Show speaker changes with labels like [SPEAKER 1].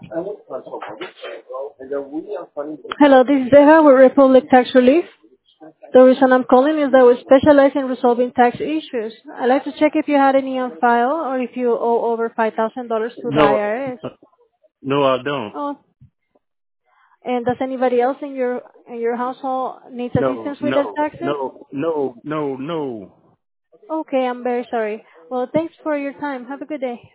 [SPEAKER 1] Hello, this is Eva with Republic Tax Relief. The reason I'm calling is that we specialize in resolving tax issues. I'd like to check if you had any on file or if you owe over $5,000 to the
[SPEAKER 2] No,
[SPEAKER 1] IRS.
[SPEAKER 2] no, I don't.
[SPEAKER 1] Oh, and does anybody else in your household needs
[SPEAKER 2] No,
[SPEAKER 1] assistance with their
[SPEAKER 2] no,
[SPEAKER 1] taxes?
[SPEAKER 2] no, no, no, no.
[SPEAKER 1] Okay, I'm very sorry. Well, thanks for your time. Have a good day.